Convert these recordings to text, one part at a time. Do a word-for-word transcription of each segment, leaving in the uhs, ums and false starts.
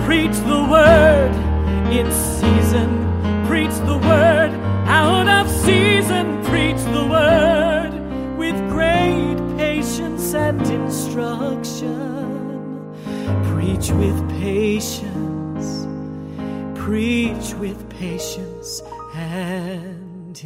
Preach the word in season. Preach the word out of season. Preach the word with great patience and instruction. Preach with patience. Preach with patience and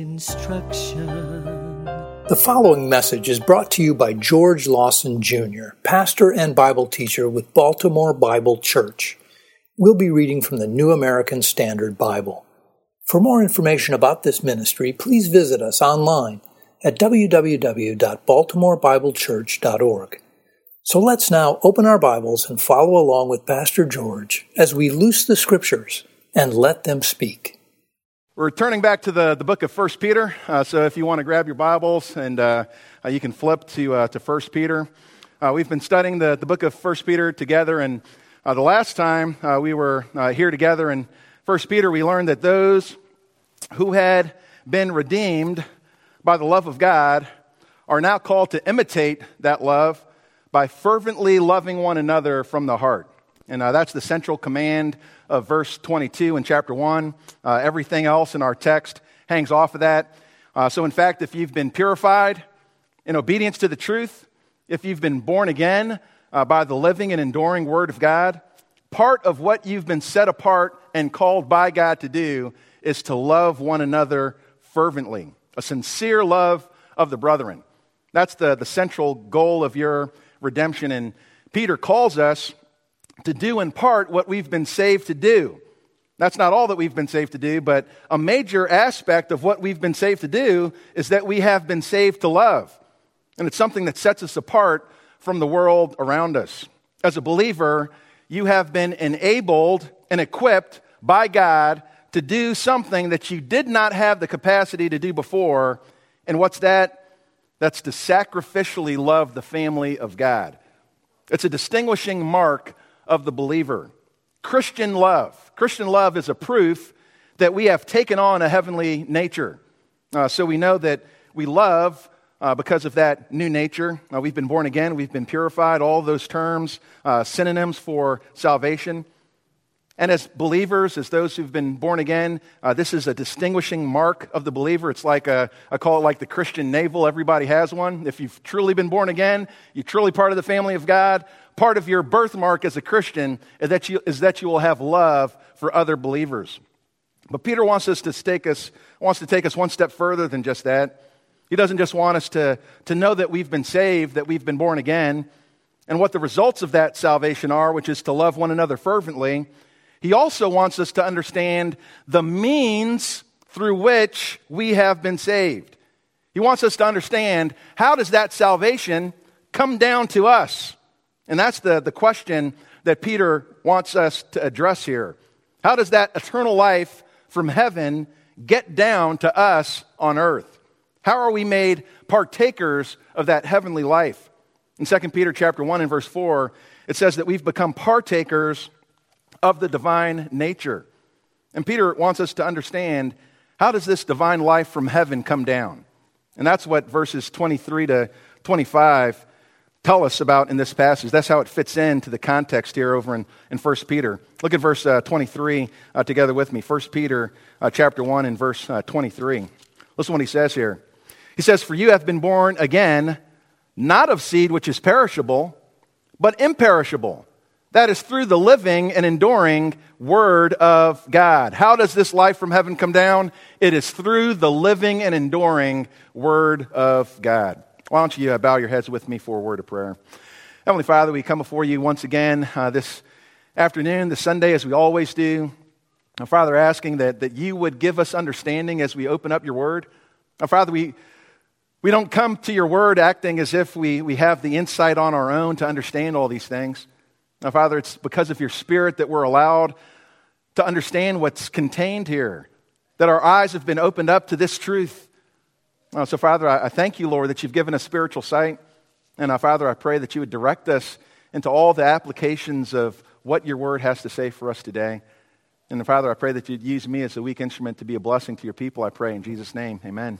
instruction. The following message is brought to you by George Lawson, Junior, pastor and Bible teacher with Baltimore Bible Church. We'll be reading from the New American Standard Bible. For more information about this ministry, please visit us online at w w w dot baltimore bible church dot org. So let's now open our Bibles and follow along with Pastor George as we loose the Scriptures and let them speak. We're turning back to the, the book of First Peter, uh, so if you want to grab your Bibles and uh, uh, you can flip to uh, to First Peter. Uh, we've been studying the, the book of First Peter together, and uh, the last time uh, we were uh, here together in First Peter, we learned that those who had been redeemed by the love of God are now called to imitate that love by fervently loving one another from the heart. And uh, that's the central command of verse twenty-two in chapter one. Uh, everything else in our text hangs off of that. Uh, so in fact, if you've been purified in obedience to the truth, if you've been born again uh, by the living and enduring Word of God, part of what you've been set apart and called by God to do is to love one another fervently, a sincere love of the brethren. That's the, the central goal of your redemption. And Peter calls us to do in part what we've been saved to do. That's not all that we've been saved to do, but a major aspect of what we've been saved to do is that we have been saved to love. And it's something that sets us apart from the world around us. As a believer, you have been enabled and equipped by God to do something that you did not have the capacity to do before. And what's that? That's to sacrificially love the family of God. It's a distinguishing mark of the believer. Christian love. Christian love is a proof that we have taken on a heavenly nature. Uh, so we know that we love uh, because of that new nature. Uh, we've been born again. We've been purified. All those terms, uh, synonyms for salvation. And as believers, as those who've been born again, uh, this is a distinguishing mark of the believer. It's like a, I call it like the Christian navel. Everybody has one. If you've truly been born again, you're truly part of the family of God. Part of your birthmark as a Christian is that you, is that you will have love for other believers. But Peter wants us to take us wants to take us one step further than just that. He doesn't just want us to, to know that we've been saved, that we've been born again, and what the results of that salvation are, which is to love one another fervently. He also wants us to understand the means through which we have been saved. He wants us to understand, how does that salvation come down to us? And that's the, the question that Peter wants us to address here. How does that eternal life from heaven get down to us on earth? How are we made partakers of that heavenly life? In Second Peter chapter one and verse four, it says that we've become partakers of the divine nature. And Peter wants us to understand, how does this divine life from heaven come down? And that's what verses twenty-three to twenty-five tell us about in this passage. That's how it fits into the context here over in, in First Peter. Look at verse uh, twenty-three uh, together with me. First Peter uh, chapter one and verse uh, twenty-three. Listen what he says here. He says, "For you have been born again, not of seed which is perishable, but imperishable. That is through the living and enduring Word of God." How does this life from heaven come down? It is through the living and enduring Word of God. Why don't you uh, bow your heads with me for a word of prayer. Heavenly Father, we come before you once again uh, this afternoon, this Sunday, as we always do. Uh, Father, asking that, that you would give us understanding as we open up your Word. Uh, Father, we we don't come to your Word acting as if we, we have the insight on our own to understand all these things. Now, Father, it's because of your Spirit that we're allowed to understand what's contained here, that our eyes have been opened up to this truth. Uh, so, Father, I, I thank you, Lord, that you've given us spiritual sight. And, uh, Father, I pray that you would direct us into all the applications of what your Word has to say for us today. And, Father, I pray that you'd use me as a weak instrument to be a blessing to your people. I pray in Jesus' name, amen.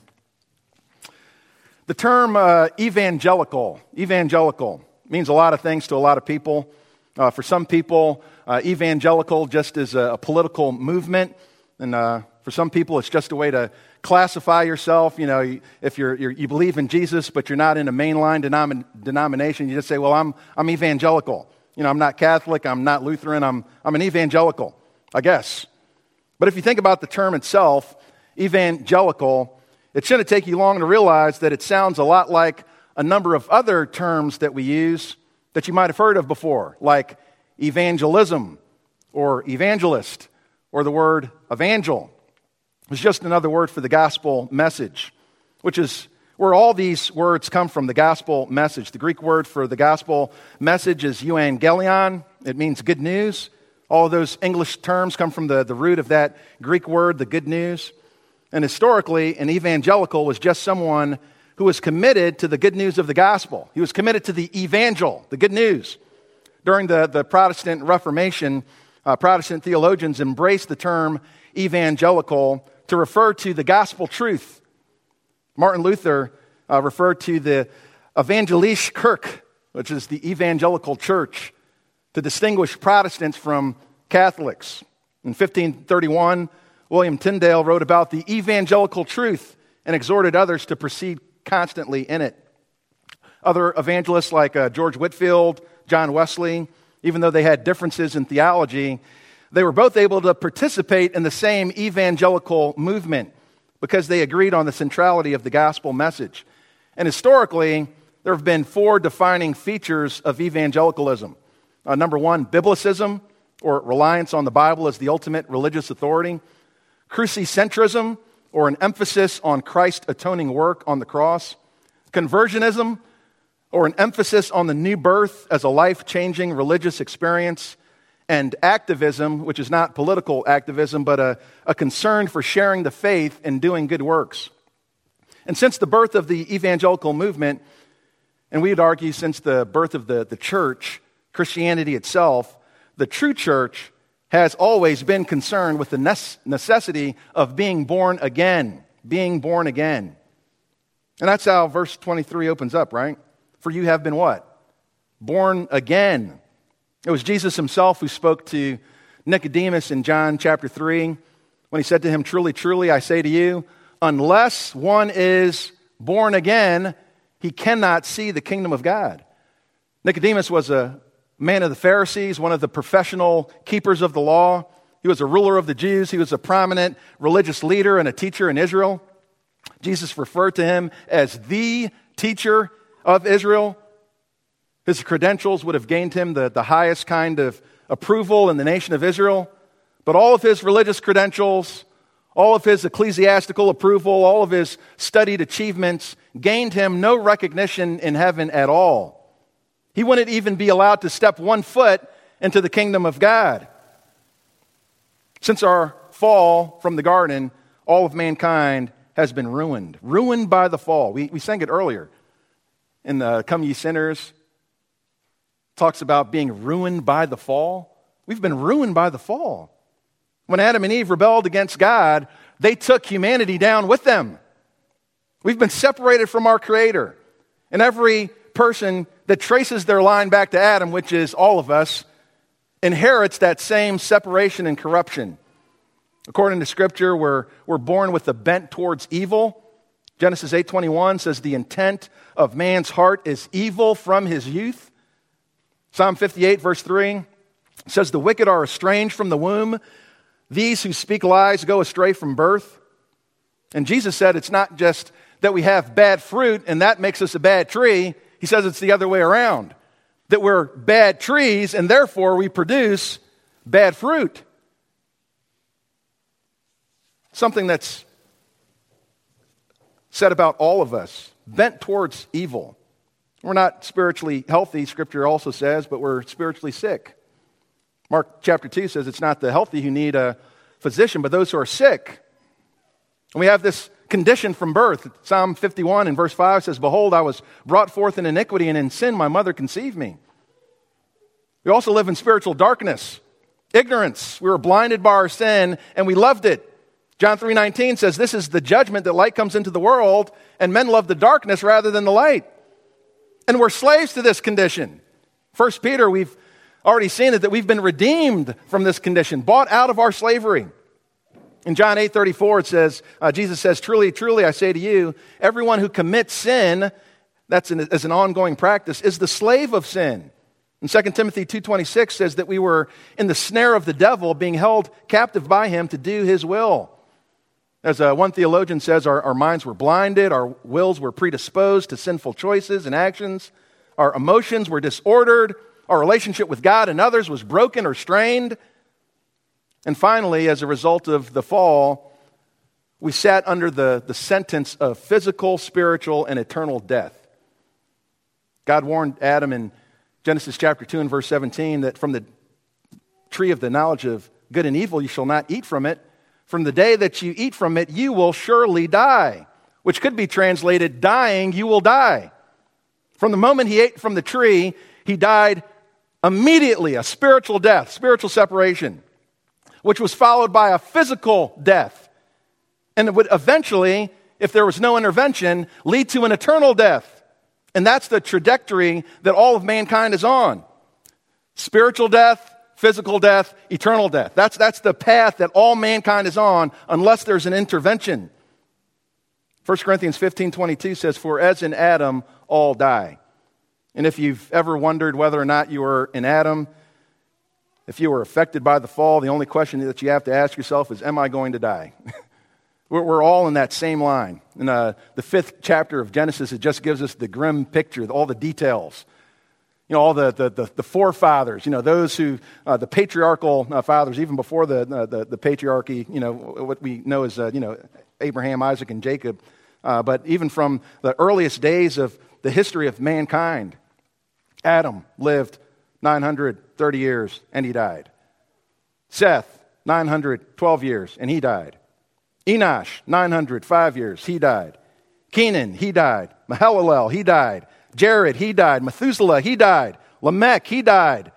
The term uh, evangelical, evangelical, means a lot of things to a lot of people. Uh, for some people, uh, evangelical just is a, a political movement, and uh, for some people, it's just a way to classify yourself. You know, if you're, you're you believe in Jesus, but you're not in a mainline denom- denomination, you just say, "Well, I'm I'm evangelical." You know, I'm not Catholic, I'm not Lutheran, I'm I'm an evangelical, I guess. But if you think about the term itself, evangelical, it shouldn't take you long to realize that it sounds a lot like a number of other terms that we use that you might have heard of before, like evangelism or evangelist or the word evangel. It's just another word for the gospel message, which is where all these words come from, the gospel message. The Greek word for the gospel message is euangelion. It means good news. All of those English terms come from the, the root of that Greek word, the good news. And historically, an evangelical was just someone who was committed to the good news of the gospel. He was committed to the evangel, the good news. During the, the Protestant Reformation, uh, Protestant theologians embraced the term evangelical to refer to the gospel truth. Martin Luther uh, referred to the Evangelische Kirche, which is the evangelical church, to distinguish Protestants from Catholics. In fifteen thirty-one, William Tyndale wrote about the evangelical truth and exhorted others to proceed constantly in it. Other evangelists like uh, George Whitefield, John Wesley, even though they had differences in theology, they were both able to participate in the same evangelical movement because they agreed on the centrality of the gospel message. And historically, there have been four defining features of evangelicalism. Uh, number one, biblicism, or reliance on the Bible as the ultimate religious authority. Crucicentrism, or an emphasis on Christ's atoning work on the cross. Conversionism, or an emphasis on the new birth as a life-changing religious experience. And activism, which is not political activism, but a, a concern for sharing the faith and doing good works. And since the birth of the evangelical movement, and we would argue since the birth of the, the church, Christianity itself, the true church has always been concerned with the necessity of being born again, being born again. And that's how verse twenty-three opens up, right? For you have been what? Born again. It was Jesus himself who spoke to Nicodemus in John chapter three when he said to him, "Truly, truly, I say to you, unless one is born again, he cannot see the kingdom of God." Nicodemus was a man of the Pharisees, one of the professional keepers of the law. He was a ruler of the Jews. He was a prominent religious leader and a teacher in Israel. Jesus referred to him as the teacher of Israel. His credentials would have gained him the, the highest kind of approval in the nation of Israel. But all of his religious credentials, all of his ecclesiastical approval, all of his studied achievements gained him no recognition in heaven at all. He wouldn't even be allowed to step one foot into the kingdom of God. Since our fall from the garden, all of mankind has been ruined. Ruined by the fall. We, we sang it earlier in the Come Ye Sinners. Talks about being ruined by the fall. We've been ruined by the fall. When Adam and Eve rebelled against God, they took humanity down with them. We've been separated from our Creator. And every person that traces their line back to Adam, which is all of us, inherits that same separation and corruption. According to Scripture, we're, we're born with a bent towards evil. Genesis eight twenty-one says the intent of man's heart is evil from his youth. Psalm fifty-eight verse three says the wicked are estranged from the womb. These who speak lies go astray from birth. And Jesus said it's not just that we have bad fruit and that makes us a bad tree. He says it's the other way around. That we're bad trees and therefore we produce bad fruit. Something that's said about all of us, bent towards evil. We're not spiritually healthy, Scripture also says, but we're spiritually sick. Mark chapter two says it's not the healthy who need a physician, but those who are sick. And we have this condition from birth. Psalm fifty-one in verse five says, "Behold, I was brought forth in iniquity, and in sin my mother conceived me." We also live in spiritual darkness, ignorance. We were blinded by our sin, and we loved it. John three nineteen says, "This is the judgment that light comes into the world, and men love the darkness rather than the light." And we're slaves to this condition. First Peter, we've Already seen it, that we've been redeemed from this condition, bought out of our slavery. In John eight thirty-four, it says, uh, Jesus says, truly, truly, I say to you, everyone who commits sin, that's an, as an ongoing practice, is the slave of sin. And Second Timothy two twenty-six says that we were in the snare of the devil, being held captive by him to do his will. As uh, one theologian says, our, our minds were blinded, our wills were predisposed to sinful choices and actions, our emotions were disordered, our relationship with God and others was broken or strained. And finally, as a result of the fall, we sat under the, the sentence of physical, spiritual, and eternal death. God warned Adam in Genesis chapter two and verse seventeen that from the tree of the knowledge of good and evil you shall not eat from it. From the day that you eat from it, you will surely die. Which could be translated, dying, you will die. From the moment he ate from the tree, he died immediately, a spiritual death, spiritual separation, which was followed by a physical death. And it would eventually, if there was no intervention, lead to an eternal death. And that's the trajectory that all of mankind is on. Spiritual death, physical death, eternal death. That's, that's the path that all mankind is on unless there's an intervention. First Corinthians fifteen twenty-two says, for as in Adam, all die. And if you've ever wondered whether or not you were in Adam, if you were affected by the fall, the only question that you have to ask yourself is, am I going to die? we're, we're all in that same line. In uh, the fifth chapter of Genesis, it just gives us the grim picture, all the details. You know, all the, the, the, the forefathers, you know, those who, uh, the patriarchal uh, fathers, even before the, uh, the the patriarchy, you know, what we know as, uh, you know, Abraham, Isaac, and Jacob. Uh, but even from the earliest days of the history of mankind, Adam lived nine hundred thirty years, and he died. Seth, nine hundred twelve years, and he died. Enosh, nine hundred five years, he died. Kenan, he died. Mahalalel, he died. Jared, he died. Methuselah, he died. Lamech, he died.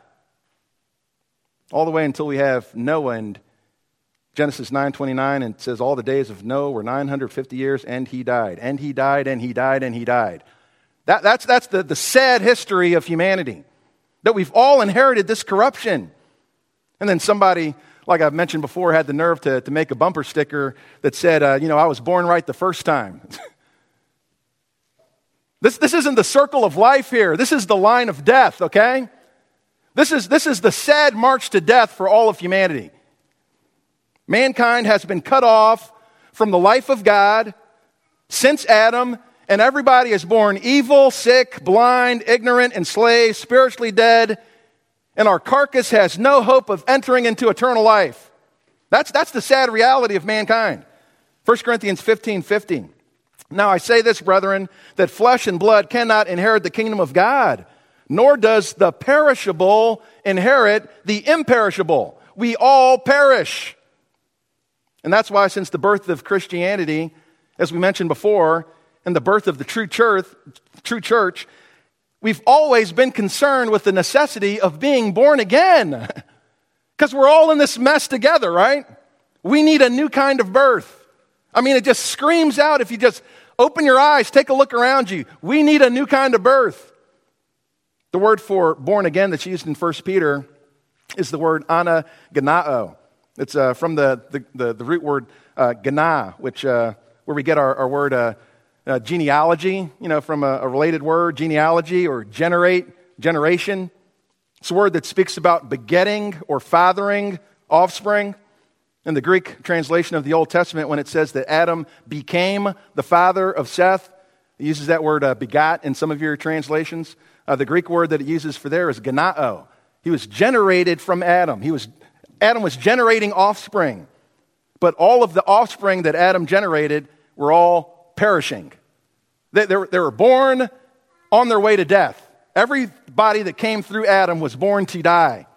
All the way until we have Noah in Genesis nine twenty-nine, and it says all the days of Noah were nine hundred fifty years, and he died. And he died, and he died, and he died. That, that's that's the, the sad history of humanity, that we've all inherited this corruption. And then somebody, like I've mentioned before, had the nerve to, to make a bumper sticker that said, uh, you know, I was born right the first time. This, this isn't the circle of life here. This is the line of death, okay? This is, this is the sad march to death for all of humanity. Mankind has been cut off from the life of God since Adam, and everybody is born evil, sick, blind, ignorant, enslaved, spiritually dead, and our carcass has no hope of entering into eternal life. That's, that's the sad reality of mankind. First Corinthians fifteen fifteen. Now I say this, brethren, that flesh and blood cannot inherit the kingdom of God, nor does the perishable inherit the imperishable. We all perish. And that's why since the birth of Christianity, as we mentioned before, and the birth of the true church, true church, we've always been concerned with the necessity of being born again. Because we're all in this mess together, right? We need a new kind of birth. I mean, it just screams out if you just open your eyes, take a look around you. We need a new kind of birth. The word for born again that's used in First Peter is the word anaganao. It's uh, from the, the, the, the root word uh, gana, which uh, where we get our, our word uh, uh, genealogy, you know, from a, a related word, genealogy, or generate, generation. It's a word that speaks about begetting or fathering offspring. In the Greek translation of the Old Testament, when it says that Adam became the father of Seth, it uses that word uh, begot in some of your translations. Uh, the Greek word that it uses for there is ganao. He was generated from Adam. He was Adam was generating offspring. But all of the offspring that Adam generated were all perishing. They, they, were, they were born on their way to death. Everybody that came through Adam was born to die.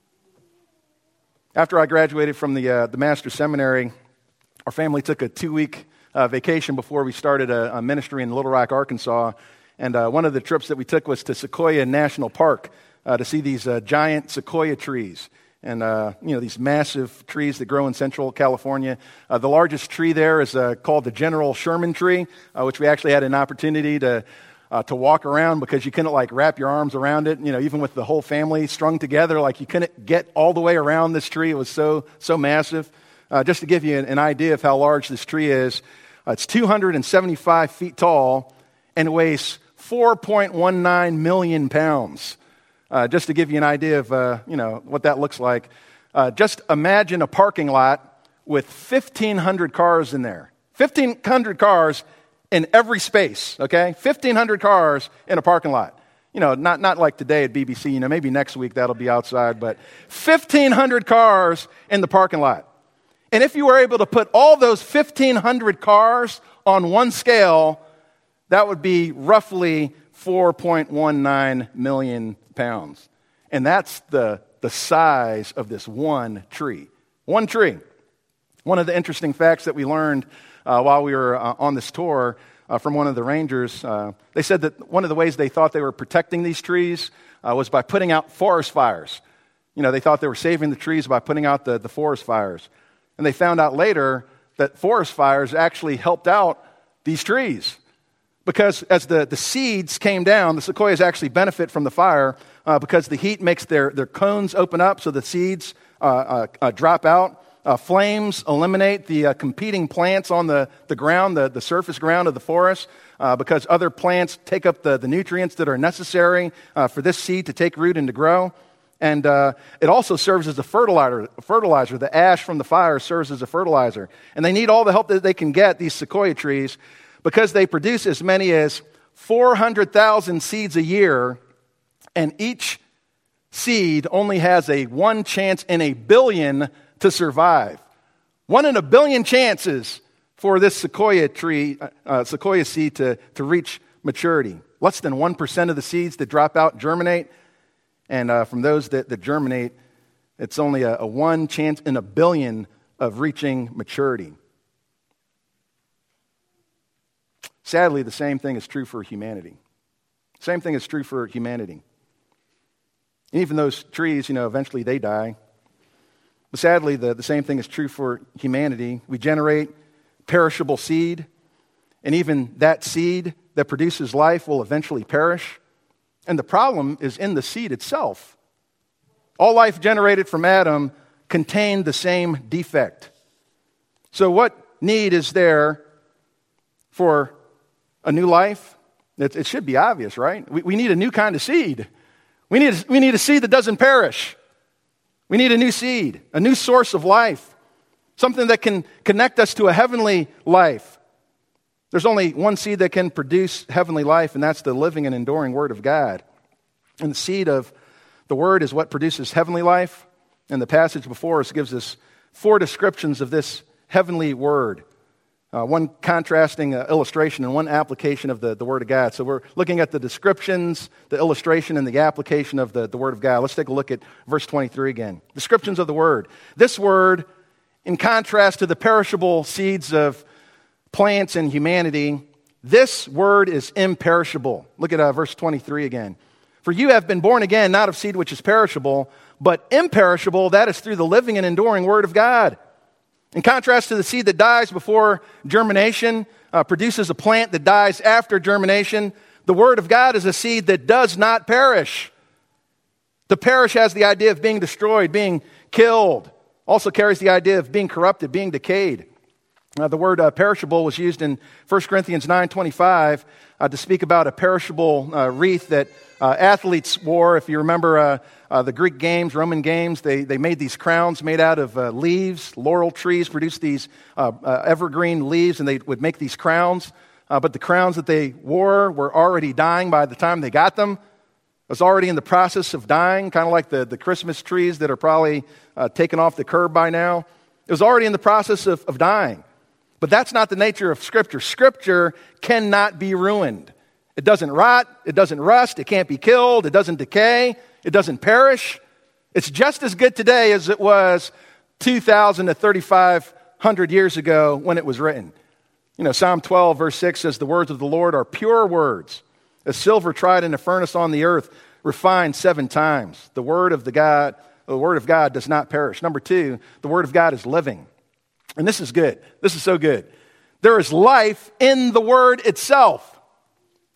After I graduated from the uh, the Master's Seminary, our family took a two-week uh, vacation before we started a, a ministry in Little Rock, Arkansas. And uh, one of the trips that we took was to Sequoia National Park uh, to see these uh, giant sequoia trees. And, uh, you know, these massive trees that grow in central California. Uh, the largest tree there is uh, called the General Sherman tree, uh, which we actually had an opportunity to uh, to walk around because you couldn't like wrap your arms around it. You know, even with the whole family strung together, like you couldn't get all the way around this tree. It was so so massive. Uh, just to give you an, an idea of how large this tree is, uh, it's two hundred seventy-five feet tall and weighs four point one nine million pounds. Uh, just to give you an idea of uh, you know what that looks like. Uh, just imagine a parking lot with fifteen hundred cars in there. fifteen hundred cars in every space, okay? fifteen hundred cars in a parking lot. You know, not, not like today at B B C, you know, maybe next week that'll be outside, but fifteen hundred cars in the parking lot. And if you were able to put all those fifteen hundred cars on one scale, that would be roughly four point one nine million pounds. And that's the, the size of this one tree. One tree. One of the interesting facts that we learned uh, while we were uh, on this tour uh, from one of the rangers, uh, they said that one of the ways they thought they were protecting these trees uh, was by putting out forest fires. You know, they thought they were saving the trees by putting out the, the forest fires. And they found out later that forest fires actually helped out these trees. Because as the, the seeds came down, the sequoias actually benefit from the fire uh, because the heat makes their, their cones open up so the seeds uh, uh, uh, drop out. Uh, flames eliminate the uh, competing plants on the, the ground, the, the surface ground of the forest, uh, because other plants take up the, the nutrients that are necessary uh, for this seed to take root and to grow. And uh, it also serves as a fertilizer. fertilizer. The ash from the fire serves as a fertilizer. And they need all the help that they can get, these sequoia trees, because they produce as many as four hundred thousand seeds a year, and each seed only has a one chance in a billion to survive. One in a billion chances for this sequoia tree, uh, sequoia seed to, to reach maturity. Less than one percent of the seeds that drop out germinate. And uh, from those that, that germinate, it's only a, a one chance in a billion of reaching maturity. Sadly, the same thing is true for humanity. Same thing is true for humanity. And even those trees, you know, eventually they die. But sadly, the, the same thing is true for humanity. We generate perishable seed, and even that seed that produces life will eventually perish. And the problem is in the seed itself. All life generated from Adam contained the same defect. So what need is there for a new life? It, it should be obvious, right? We, we need a new kind of seed. We need, we need a seed that doesn't perish. We need a new seed, a new source of life, something that can connect us to a heavenly life. There's only one seed that can produce heavenly life, and that's the living and enduring Word of God. And the seed of the Word is what produces heavenly life. And the passage before us gives us four descriptions of this heavenly Word. Uh, one contrasting uh, illustration and one application of the, the Word of God. So we're looking at the descriptions, the illustration, and the application of the, the Word of God. Let's take a look at verse twenty-three again. Descriptions of the Word. This Word, in contrast to the perishable seeds of plants and humanity, this Word is imperishable. Look at uh, verse twenty-three again. For you have been born again, not of seed which is perishable, but imperishable, that is through the living and enduring Word of God. In contrast to the seed that dies before germination, uh, produces a plant that dies after germination, the Word of God is a seed that does not perish. To perish has the idea of being destroyed, being killed. Also carries the idea of being corrupted, being decayed. Uh, the word uh, perishable was used in First Corinthians nine twenty-five uh, to speak about a perishable uh, wreath that uh, athletes wore. If you remember uh, uh, the Greek games, Roman games, they, they made these crowns made out of uh, leaves. Laurel trees produced these uh, uh, evergreen leaves, and they would make these crowns. Uh, but the crowns that they wore were already dying by the time they got them. It was already in the process of dying, kind of like the, the Christmas trees that are probably uh, taken off the curb by now. It was already in the process of, of dying. But that's not the nature of Scripture. Scripture cannot be ruined. It doesn't rot. It doesn't rust. It can't be killed. It doesn't decay. It doesn't perish. It's just as good today as it was two thousand to thirty-five hundred years ago when it was written. You know, Psalm twelve, verse six says, "The words of the Lord are pure words, as silver tried in a furnace on the earth, refined seven times." The word of the God, the word of God does not perish. Number two, the word of God is living. And this is good. This is so good. There is life in the Word itself.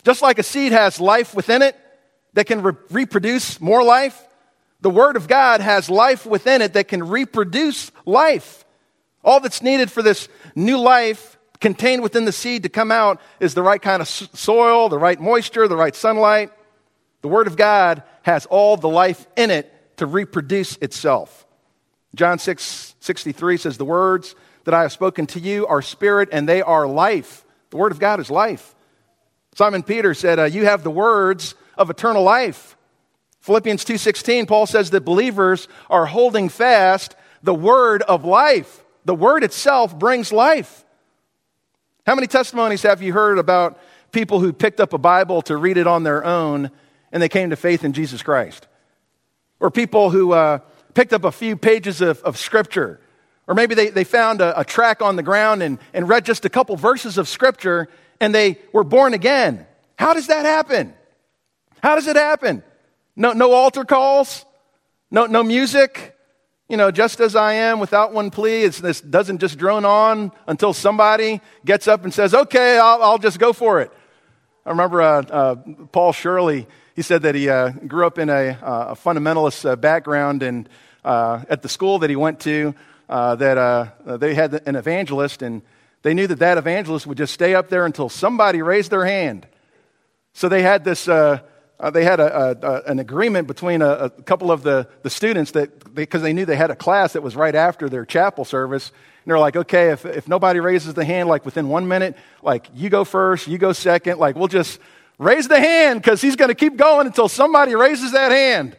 Just like a seed has life within it that can re- reproduce more life, the Word of God has life within it that can reproduce life. All that's needed for this new life contained within the seed to come out is the right kind of soil, the right moisture, the right sunlight. The Word of God has all the life in it to reproduce itself. John six sixty-three says, the words that I have spoken to you are spirit and they are life. The Word of God is life. Simon Peter said, uh, you have the words of eternal life. Philippians two sixteen, Paul says that believers are holding fast the word of life. The word itself brings life. How many testimonies have you heard about people who picked up a Bible to read it on their own and they came to faith in Jesus Christ? Or people who uh, picked up a few pages of, of Scripture. Or maybe they, they found a, a track on the ground and, and read just a couple verses of Scripture and they were born again. How does that happen? How does it happen? No, no altar calls? No, no music? You know, just as I am without one plea. It's, this doesn't just drone on until somebody gets up and says, okay, I'll, I'll just go for it. I remember uh, uh, Paul Shirley, he said that he uh, grew up in a, uh, a fundamentalist uh, background, and uh, at the school that he went to, uh, that uh, they had an evangelist, and they knew that that evangelist would just stay up there until somebody raised their hand. So they had this... Uh, Uh, they had a, a, a, an agreement between a, a couple of the, the students that because they, they knew they had a class that was right after their chapel service. And they're like, okay, if, if nobody raises the hand, like within one minute, like you go first, you go second, like we'll just raise the hand because he's going to keep going until somebody raises that hand.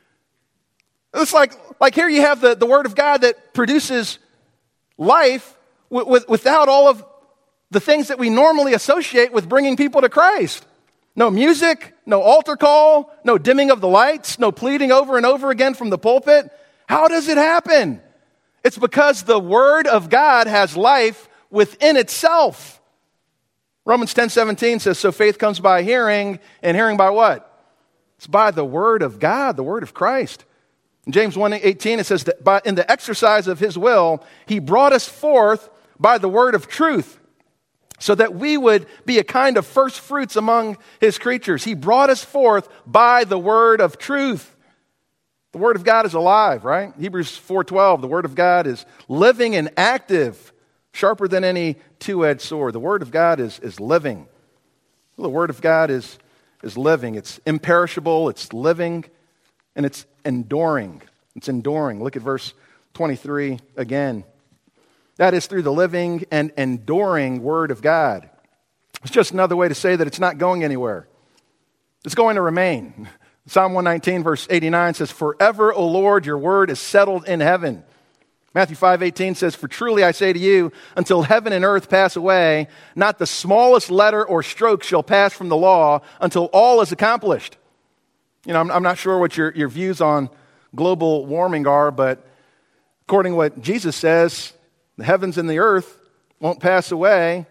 It's like, like here you have the, the Word of God that produces life w- w- without all of the things that we normally associate with bringing people to Christ. No music, no altar call, no dimming of the lights, no pleading over and over again from the pulpit. How does it happen? It's because the Word of God has life within itself. Romans ten seventeen says, so faith comes by hearing, and hearing by what? It's by the Word of God, the Word of Christ. In James one eighteen, it says that by, in the exercise of His will, He brought us forth by the word of truth, so that we would be a kind of first fruits among His creatures. He brought us forth by the word of truth. The Word of God is alive, right? Hebrews four twelve, the Word of God is living and active, sharper than any two-edged sword. The Word of God is, is living. The Word of God is, is living. It's imperishable, it's living, and it's enduring. It's enduring. Look at verse twenty-three again. That is through the living and enduring Word of God. It's just another way to say that it's not going anywhere. It's going to remain. Psalm one nineteen, verse eighty-nine says, forever, O Lord, your word is settled in heaven. Matthew five eighteen says, for truly I say to you, until heaven and earth pass away, not the smallest letter or stroke shall pass from the law until all is accomplished. You know, I'm, I'm not sure what your, your views on global warming are, but according to what Jesus says, the heavens and the earth won't pass away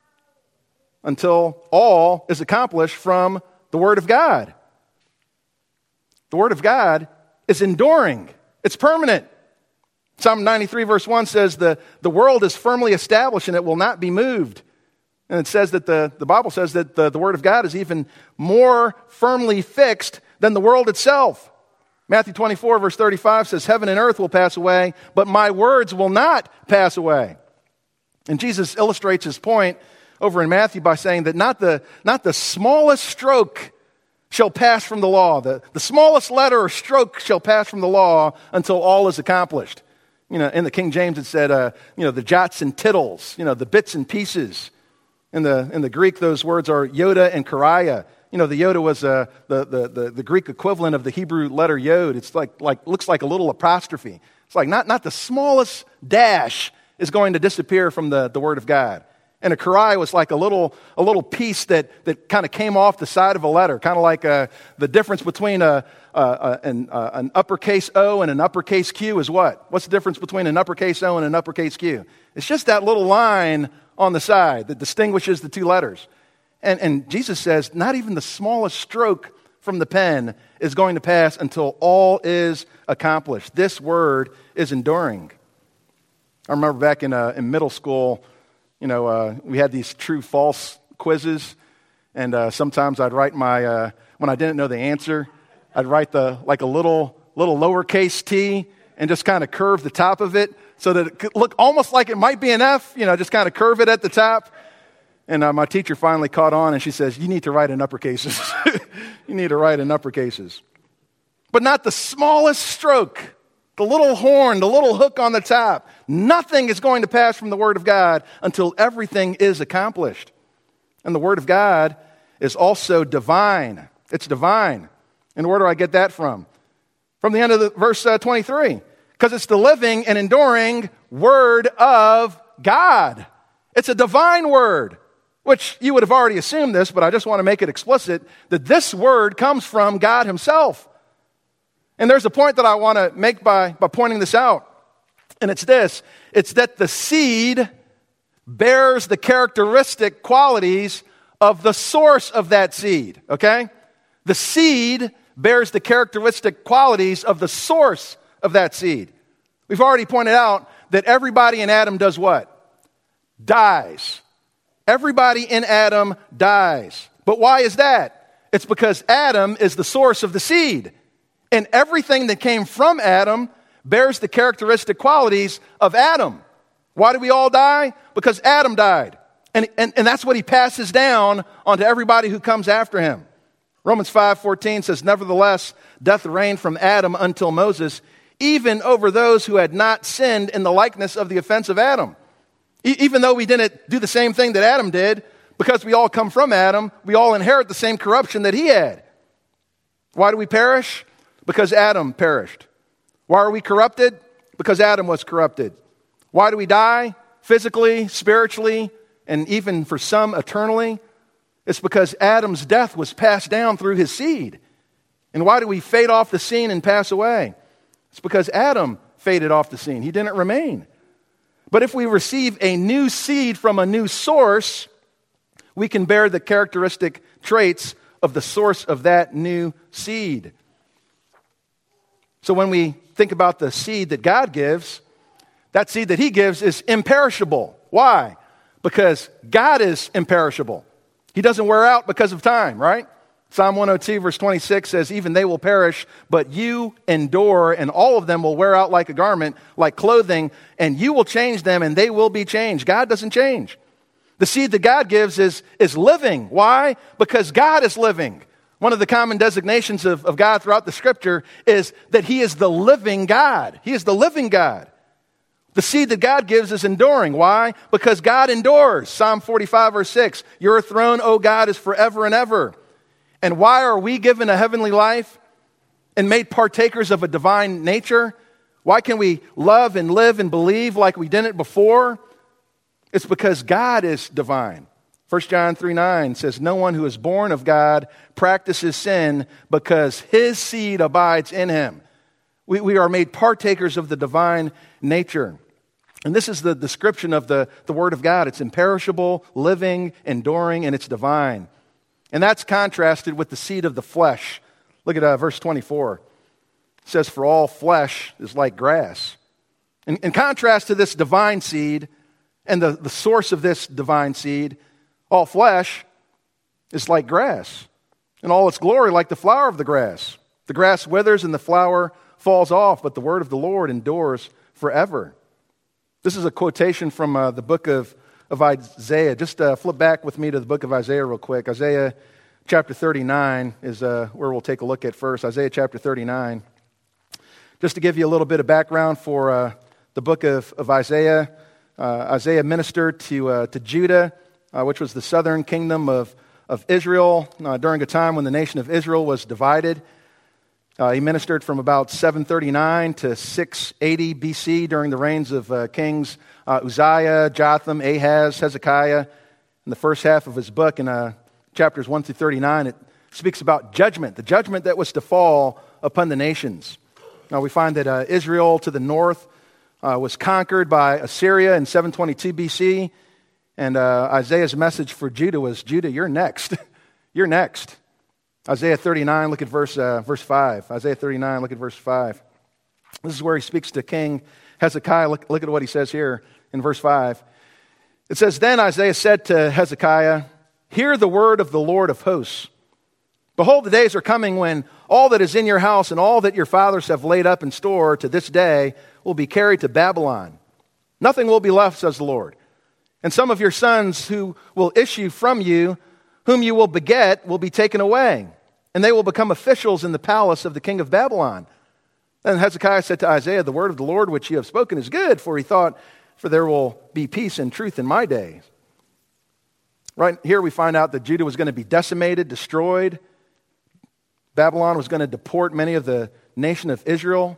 until all is accomplished from the Word of God. The Word of God is enduring. It's permanent. Psalm ninety-three verse one says, the, the world is firmly established and it will not be moved. And it says that the, the Bible says that the, the Word of God is even more firmly fixed than the world itself. Matthew twenty-four verse thirty-five says, heaven and earth will pass away, but my words will not pass away. And Jesus illustrates his point over in Matthew by saying that not the, not the smallest stroke shall pass from the law. The, the smallest letter or stroke shall pass from the law until all is accomplished. You know, in the King James it said, uh, you know, the jots and tittles, you know, the bits and pieces. In the, in the Greek, those words are yoda and kariah. You know, the yoda was uh, the, the, the, the Greek equivalent of the Hebrew letter yod. It's like, like looks like a little apostrophe. It's like not, not the smallest dash is going to disappear from the, the Word of God. And a kariah was like a little a little piece that, that kind of came off the side of a letter, kind of like uh, the difference between a, a, a, an, uh, an uppercase O and an uppercase Q is what? What's the difference between an uppercase O and an uppercase Q? It's just that little line on the side that distinguishes the two letters. And, and Jesus says, not even the smallest stroke from the pen is going to pass until all is accomplished. This word is enduring. I remember back in, uh, in middle school, you know, uh, we had these true-false quizzes. And uh, sometimes I'd write my, uh, when I didn't know the answer, I'd write the like a little, little lowercase t and just kind of curve the top of it so that it could look almost like it might be an F, you know, just kind of curve it at the top. And uh, my teacher finally caught on and she says, you need to write in uppercases. You need to write in uppercases. But not the smallest stroke, the little horn, the little hook on the top. Nothing is going to pass from the Word of God until everything is accomplished. And the Word of God is also divine. It's divine. And where do I get that from? From the end of the verse uh, twenty-three. Because it's the living and enduring Word of God. It's a divine Word. Which you would have already assumed this, but I just want to make it explicit that this word comes from God himself. And there's a point that I want to make by, by pointing this out. And it's this. It's that the seed bears the characteristic qualities of the source of that seed. Okay? The seed bears the characteristic qualities of the source of that seed. We've already pointed out that everybody in Adam does what? Dies. Everybody in Adam dies. But why is that? It's because Adam is the source of the seed. And everything that came from Adam bears the characteristic qualities of Adam. Why do we all die? Because Adam died. And, and, and that's what he passes down onto everybody who comes after him. Romans five fourteen says, nevertheless, death reigned from Adam until Moses, even over those who had not sinned in the likeness of the offense of Adam. Even though we didn't do the same thing that Adam did, because we all come from Adam, we all inherit the same corruption that he had. Why do we perish? Because Adam perished. Why are we corrupted? Because Adam was corrupted. Why do we die? Physically, spiritually, and even for some eternally? It's because Adam's death was passed down through his seed. And why do we fade off the scene and pass away? It's because Adam faded off the scene. He didn't remain. But if we receive a new seed from a new source, we can bear the characteristic traits of the source of that new seed. So when we think about the seed that God gives, that seed that he gives is imperishable. Why? Because God is imperishable. He doesn't wear out because of time, right? Psalm one oh two verse twenty-six says, even they will perish, but you endure, and all of them will wear out like a garment, like clothing, and you will change them, and they will be changed. God doesn't change. The seed that God gives is, is living. Why? Because God is living. One of the common designations of, of God throughout the Scripture is that he is the living God. He is the living God. The seed that God gives is enduring. Why? Because God endures. Psalm forty-five verse six, your throne, O God, is forever and ever. And why are we given a heavenly life and made partakers of a divine nature? Why can we love and live and believe like we didn't before? It's because God is divine. First John three nine says, no one who is born of God practices sin because his seed abides in him. We, we are made partakers of the divine nature. And this is the description of the, the Word of God. It's imperishable, living, enduring, and it's divine. And that's contrasted with the seed of the flesh. Look at uh, verse twenty-four. It says, for all flesh is like grass. In, in contrast to this divine seed and the, the source of this divine seed, all flesh is like grass, and all its glory like the flower of the grass. The grass withers and the flower falls off, but the word of the Lord endures forever. This is a quotation from uh, the book of of Isaiah. Just uh, flip back with me to the book of Isaiah real quick. Isaiah chapter thirty-nine is uh, where we'll take a look at first. Isaiah chapter thirty-nine. Just to give you a little bit of background for uh, the book of, of Isaiah. Uh, Isaiah ministered to, uh, to Judah, uh, which was the southern kingdom of, of Israel, uh, during a time when the nation of Israel was divided. Uh, he ministered from about seven thirty-nine to six eighty B C during the reigns of uh, kings uh, Uzziah, Jotham, Ahaz, Hezekiah. In the first half of his book, in uh, chapters one through thirty-nine, it speaks about judgment, the judgment that was to fall upon the nations. Now we find that uh, Israel to the north uh, was conquered by Assyria in seven twenty-two B C, and uh, Isaiah's message for Judah was, Judah, you're next. You're next. Isaiah thirty-nine, look at verse uh, verse five. Isaiah thirty-nine, look at verse five. This is where he speaks to King Hezekiah. Look, look at what he says here in verse five. It says, then Isaiah said to Hezekiah, hear the word of the Lord of hosts. Behold, the days are coming when all that is in your house and all that your fathers have laid up in store to this day will be carried to Babylon. Nothing will be left, says the Lord. And some of your sons who will issue from you, whom you will beget, will be taken away, and they will become officials in the palace of the king of Babylon. Then Hezekiah said to Isaiah, the word of the Lord which you have spoken is good, for he thought, for there will be peace and truth in my days. Right here we find out that Judah was going to be decimated, destroyed. Babylon was going to deport many of the nation of Israel.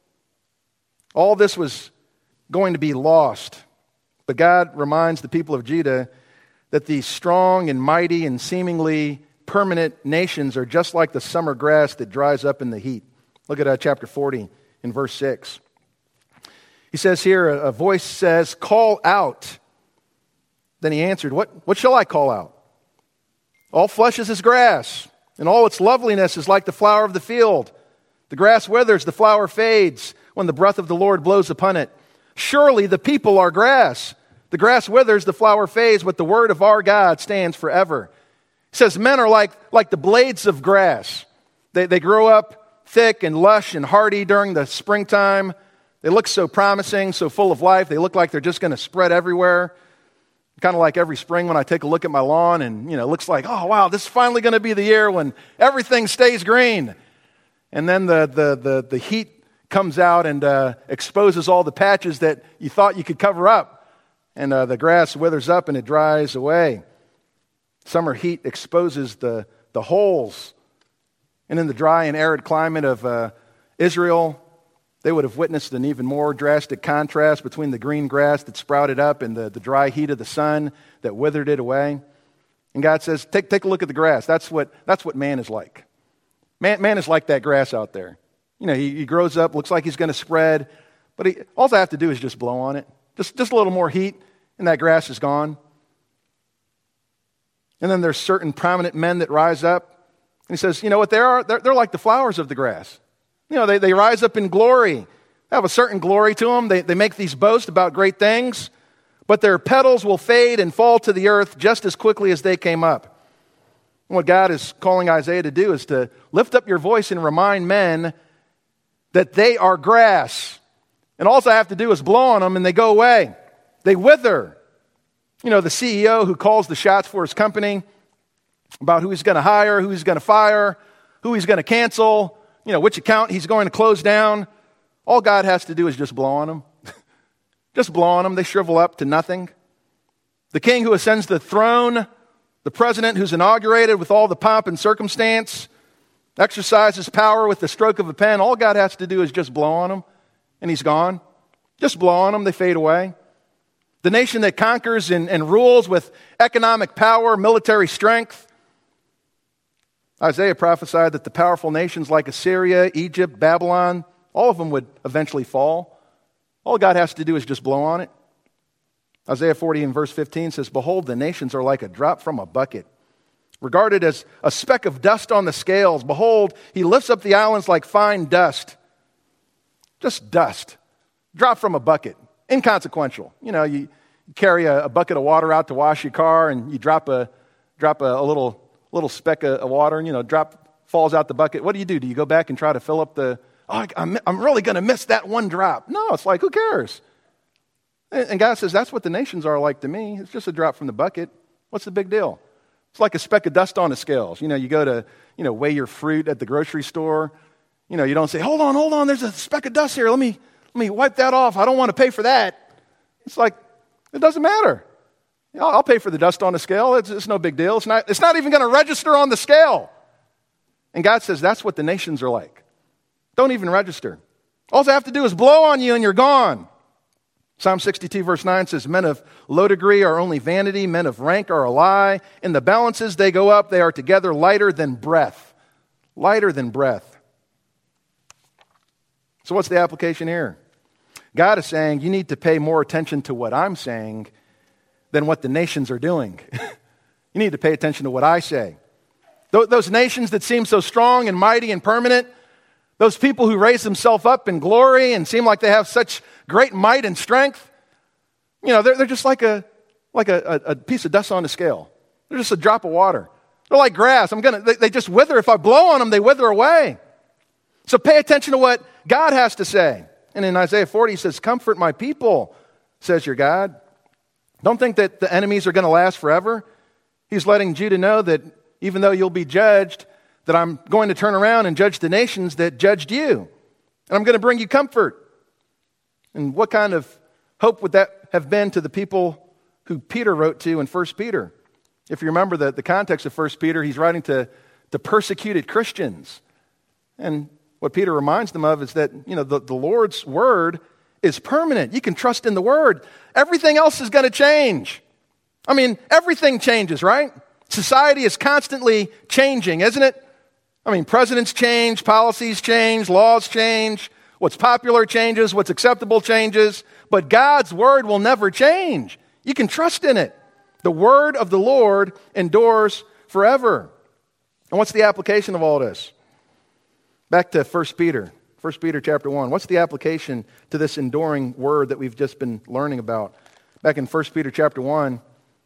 All this was going to be lost. But God reminds the people of Judah that these strong and mighty and seemingly permanent nations are just like the summer grass that dries up in the heat. Look at uh, chapter forty in verse six. He says here, a voice says, call out. Then he answered, what, what shall I call out? All flesh is as grass, and all its loveliness is like the flower of the field. The grass withers, the flower fades, when the breath of the Lord blows upon it. Surely the people are grass. The grass withers, the flower fades, but the word of our God stands forever. He says men are like, like the blades of grass. They, they grow up thick and lush and hardy during the springtime. They look so promising, so full of life. They look like they're just going to spread everywhere. Kind of like every spring when I take a look at my lawn and, you know, it looks like, oh, wow, this is finally going to be the year when everything stays green. And then the, the, the, the heat comes out and uh, exposes all the patches that you thought you could cover up. And uh, the grass withers up and it dries away. Summer heat exposes the, the holes. And in the dry and arid climate of uh, Israel, they would have witnessed an even more drastic contrast between the green grass that sprouted up and the, the dry heat of the sun that withered it away. And God says, take, take a look at the grass. That's what, that's what man is like. Man, man is like that grass out there. You know, he, he grows up, looks like he's going to spread, but he, all I have to do is just blow on it. Just, just a little more heat, and that grass is gone. And then there's certain prominent men that rise up. And he says, you know what they are? They're, they're like the flowers of the grass. You know, they, they rise up in glory. They have a certain glory to them. They, they make these boasts about great things, but their petals will fade and fall to the earth just as quickly as they came up. And what God is calling Isaiah to do is to lift up your voice and remind men that they are grass. And all I have to do is blow on them and they go away. They wither. You know, the C E O who calls the shots for his company about who he's going to hire, who he's going to fire, who he's going to cancel, you know, which account he's going to close down. All God has to do is just blow on them. Just blow on them. They shrivel up to nothing. The king who ascends the throne, the president who's inaugurated with all the pomp and circumstance, exercises power with the stroke of a pen. All God has to do is just blow on them, and he's gone. Just blow on them, they fade away. The nation that conquers and, and rules with economic power, military strength. Isaiah prophesied that the powerful nations like Assyria, Egypt, Babylon, all of them would eventually fall. All God has to do is just blow on it. Isaiah forty and verse fifteen says, behold, the nations are like a drop from a bucket, regarded as a speck of dust on the scales. Behold, he lifts up the islands like fine dust. Just dust. Drop from a bucket. Inconsequential. You know, you carry a, a bucket of water out to wash your car and you drop a drop a, a little little speck of, of water and, you know, drop falls out the bucket. What do you do? Do you go back and try to fill up the, oh, I'm, I'm really going to miss that one drop? No, it's like, who cares? And, and God says, that's what the nations are like to me. It's just a drop from the bucket. What's the big deal? It's like a speck of dust on the scales. You know, you go to, you know, weigh your fruit at the grocery store. You know, you don't say, hold on, hold on, there's a speck of dust here. Let me, let me wipe that off. I don't want to pay for that. It's like, it doesn't matter. I'll, I'll pay for the dust on the scale. It's, it's no big deal. It's not, it's not even going to register on the scale. And God says, that's what the nations are like. Don't even register. All I have to do is blow on you and you're gone. Psalm sixty-two verse nine says, men of low degree are only vanity, men of rank are a lie. In the balances they go up, they are together lighter than breath. Lighter than breath. So what's the application here? God is saying you need to pay more attention to what I'm saying than what the nations are doing. You need to pay attention to what I say. Th- those nations that seem so strong and mighty and permanent, those people who raise themselves up in glory and seem like they have such great might and strength, you know, they're, they're just like a like a, a, a piece of dust on a scale. They're just a drop of water. They're like grass. I'm gonna. They, they just wither. If I blow on them, they wither away. So pay attention to what God has to say. And in Isaiah forty, he says, "Comfort my people," says your God. Don't think that the enemies are going to last forever. He's letting Judah know that even though you'll be judged, that I'm going to turn around and judge the nations that judged you. And I'm going to bring you comfort. And what kind of hope would that have been to the people who Peter wrote to in First Peter? If you remember the, the context of First Peter, he's writing to, to persecuted Christians. And what Peter reminds them of is that, you know, the, the Lord's word is permanent. You can trust in the word. Everything else is going to change. I mean, everything changes, right? Society is constantly changing, isn't it? I mean, presidents change, policies change, laws change. What's popular changes, what's acceptable changes. But God's word will never change. You can trust in it. The word of the Lord endures forever. And what's the application of all this? Back to First Peter. First Peter chapter one. What's the application to this enduring word that we've just been learning about? Back in First Peter chapter one,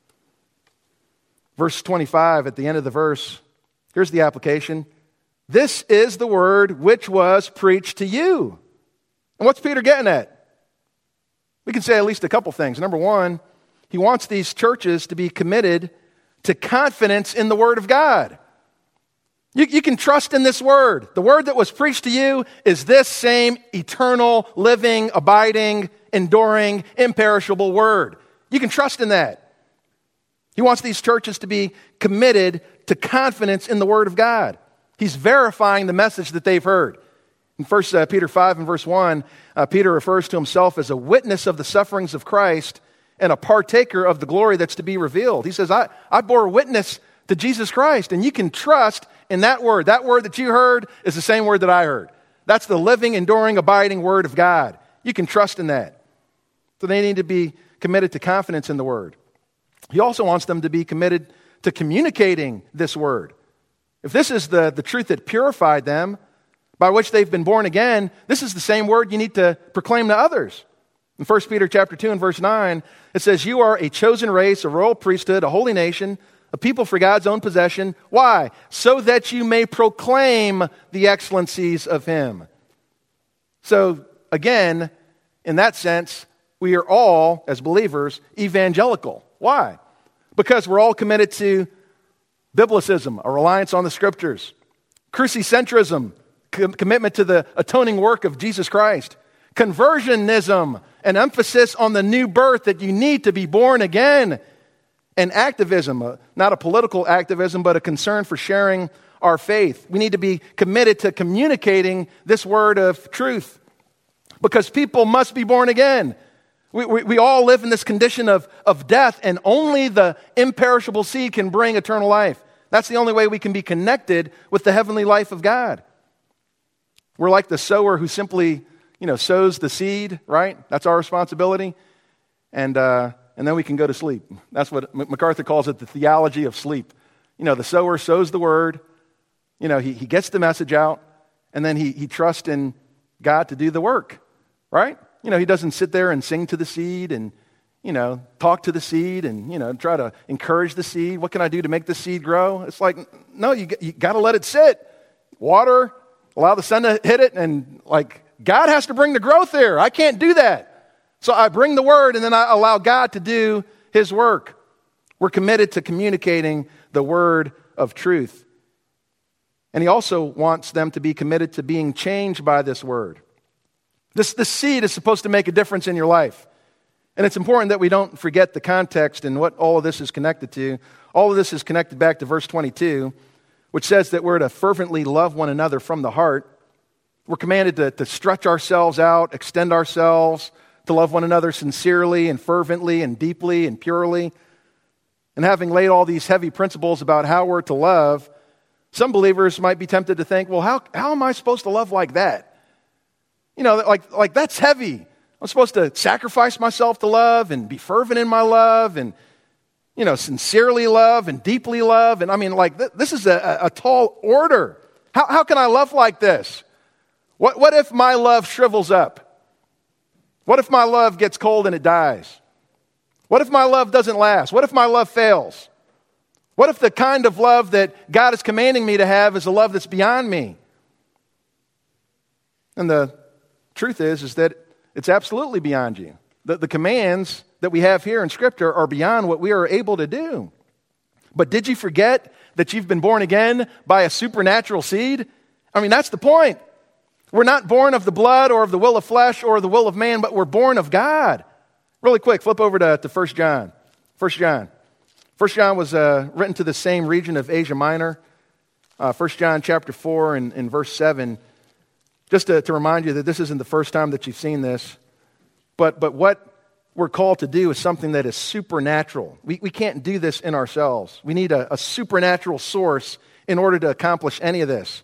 verse twenty-five, at the end of the verse, here's the application. This is the word which was preached to you. And what's Peter getting at? We can say at least a couple things. Number one, he wants these churches to be committed to confidence in the word of God. You, you can trust in this word. The word that was preached to you is this same eternal, living, abiding, enduring, imperishable word. You can trust in that. He wants these churches to be committed to confidence in the word of God. He's verifying the message that they've heard. In First Peter five and verse one, uh, Peter refers to himself as a witness of the sufferings of Christ and a partaker of the glory that's to be revealed. He says, I, I bore witness to Jesus Christ, and you can trust in that word. That word that you heard is the same word that I heard. That's the living, enduring, abiding word of God. You can trust in that. So they need to be committed to confidence in the word. He also wants them to be committed to communicating this word. If this is the, the truth that purified them, by which they've been born again, this is the same word you need to proclaim to others. In First Peter chapter two and verse nine, it says, you are a chosen race, a royal priesthood, a holy nation, a people for God's own possession. Why? So that you may proclaim the excellencies of him. So again, in that sense, we are all, as believers, evangelical. Why? Because we're all committed to biblicism, a reliance on the scriptures, crucicentrism, com- commitment to the atoning work of Jesus Christ, conversionism, an emphasis on the new birth that you need to be born again, and activism, uh, not a political activism, but a concern for sharing our faith. We need to be committed to communicating this word of truth because people must be born again. We, we, we all live in this condition of, of death, and only the imperishable seed can bring eternal life. That's the only way we can be connected with the heavenly life of God. We're like the sower who simply, you know, sows the seed, right? That's our responsibility. And uh, and then we can go to sleep. That's what MacArthur calls it, the theology of sleep. You know, the sower sows the word. You know, he, he gets the message out, and then he, he trusts in God to do the work, right? You know, he doesn't sit there and sing to the seed and, you know, talk to the seed and, you know, try to encourage the seed. What can I do to make the seed grow? It's like, no, you, you got to let it sit. Water, allow the sun to hit it, and like, God has to bring the growth there. I can't do that. So I bring the word, and then I allow God to do his work. We're committed to communicating the word of truth. And he also wants them to be committed to being changed by this word. This, this seed is supposed to make a difference in your life. And it's important that we don't forget the context and what all of this is connected to. All of this is connected back to verse twenty-two, which says that we're to fervently love one another from the heart. We're commanded to, to stretch ourselves out, extend ourselves, to love one another sincerely and fervently and deeply and purely. And having laid all these heavy principles about how we're to love, some believers might be tempted to think, well, how, how am I supposed to love like that? You know, like, like that's heavy. I'm supposed to sacrifice myself to love and be fervent in my love and, you know, sincerely love and deeply love. And I mean, like, th- this is a, a tall order. How, how can I love like this? What, what if my love shrivels up? What if my love gets cold and it dies? What if my love doesn't last? What if my love fails? What if the kind of love that God is commanding me to have is a love that's beyond me? And the truth is, is that it's absolutely beyond you. The, the commands that we have here in Scripture are beyond what we are able to do. But did you forget that you've been born again by a supernatural seed? I mean, that's the point. We're not born of the blood or of the will of flesh or the will of man, but we're born of God. Really quick, flip over to, to First John. First John. First John was uh, written to the same region of Asia Minor. Uh, First John chapter four and, and verse seven. Just to, to remind you that this isn't the first time that you've seen this. But, but what we're called to do is something that is supernatural. We, we can't do this in ourselves. We need a, a supernatural source in order to accomplish any of this.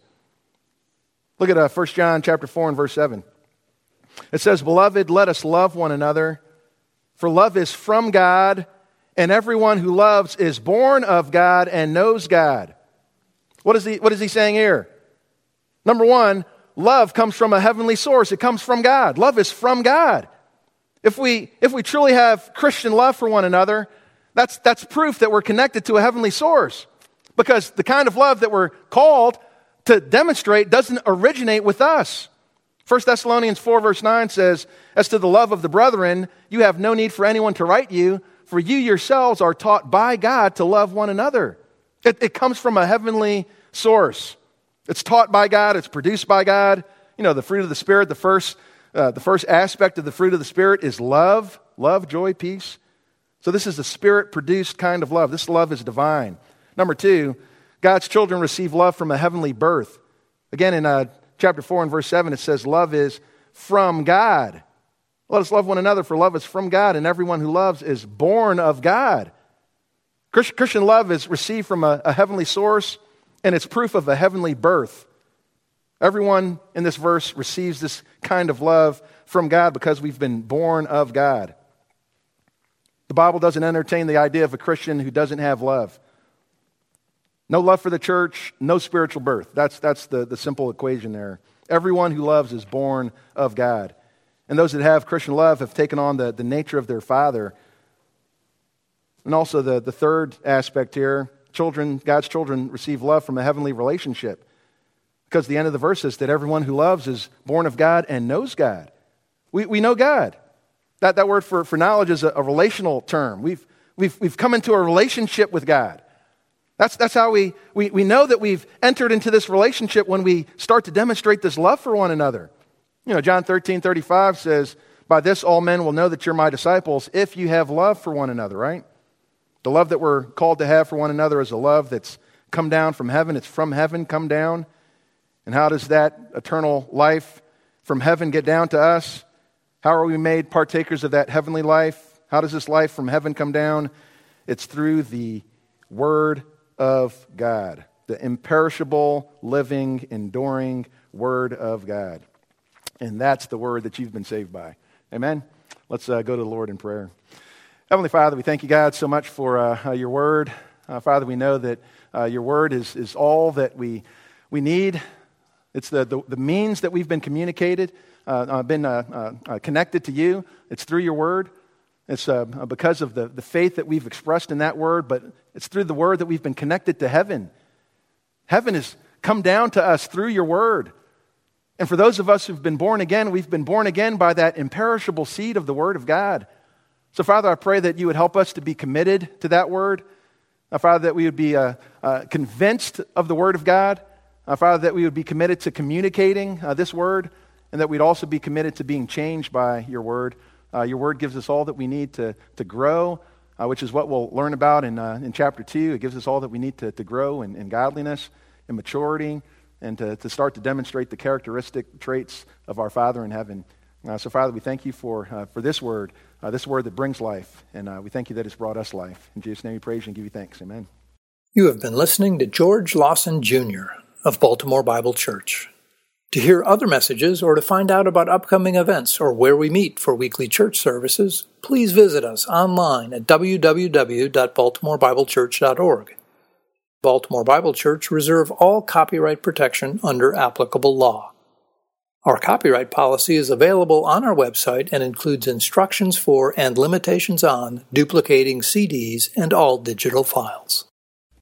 Look at uh, First John chapter four and verse seven. It says, "Beloved, let us love one another, for love is from God, and everyone who loves is born of God and knows God." What is he, what is he saying here? Number one, love comes from a heavenly source. It comes from God. Love is from God. If we, if we truly have Christian love for one another, that's, that's proof that we're connected to a heavenly source. Because the kind of love that we're called to demonstrate doesn't originate with us. First Thessalonians four verse nine says, "As to the love of the brethren, you have no need for anyone to write you, for you yourselves are taught by God to love one another." It, it comes from a heavenly source. It's taught by God. It's produced by God. You know, the fruit of the Spirit, the first, uh, the first aspect of the fruit of the Spirit is love. Love, joy, peace. So this is the Spirit-produced kind of love. This love is divine. Number two, God's children receive love from a heavenly birth. Again, in uh, chapter four and verse seven, it says, "Love is from God. Let us love one another, for love is from God, and everyone who loves is born of God." Christian love is received from a, a heavenly source, and it's proof of a heavenly birth. Everyone in this verse receives this kind of love from God because we've been born of God. The Bible doesn't entertain the idea of a Christian who doesn't have love. No love for the church, no spiritual birth. That's, that's the, the simple equation there. Everyone who loves is born of God. And those that have Christian love have taken on the, the nature of their Father. And also the, the third aspect here, children, God's children receive love from a heavenly relationship. Because the end of the verse is that everyone who loves is born of God and knows God. We, we know God. That, that word for, for knowledge is a, a relational term. We've, we've, we've come into a relationship with God. That's, that's how we, we, we know that we've entered into this relationship when we start to demonstrate this love for one another. You know, John thirteen thirty-five says, "By this all men will know that you're my disciples if you have love for one another," right? The love that we're called to have for one another is a love that's come down from heaven. It's from heaven, come down. And how does that eternal life from heaven get down to us? How are we made partakers of that heavenly life? How does this life from heaven come down? It's through the Word of God, the imperishable, living, enduring Word of God. And that's the Word that you've been saved by. Amen? Let's uh, go to the Lord in prayer. Heavenly Father, we thank you, God, so much for uh, your Word. Uh, Father, we know that uh, your Word is, is all that we, we need. It's the, the, the means that we've been communicated, uh, uh, been uh, uh, connected to you. It's through your Word. It's uh, because of the, the faith that we've expressed in that Word, but it's through the Word that we've been connected to heaven. Heaven has come down to us through your Word. And for those of us who've been born again, we've been born again by that imperishable seed of the Word of God. So, Father, I pray that you would help us to be committed to that Word. Uh, Father, that we would be uh, uh, convinced of the Word of God. Uh, Father, that we would be committed to communicating uh, this Word, and that we'd also be committed to being changed by your Word. Uh, your Word gives us all that we need to, to grow, uh, which is what we'll learn about in, uh, in chapter two. It gives us all that we need to, to grow in, in godliness and maturity, and to, to start to demonstrate the characteristic traits of our Father in heaven. Uh, so, Father, we thank you for, uh, for this Word, uh, this Word that brings life, and uh, we thank you that it's brought us life. In Jesus' name we praise you and give you thanks. Amen. You have been listening to George Lawson Junior of Baltimore Bible Church. To hear other messages or to find out about upcoming events or where we meet for weekly church services, please visit us online at w w w dot baltimore bible church dot org. Baltimore Bible Church reserve all copyright protection under applicable law. Our copyright policy is available on our website and includes instructions for and limitations on duplicating C Ds and all digital files.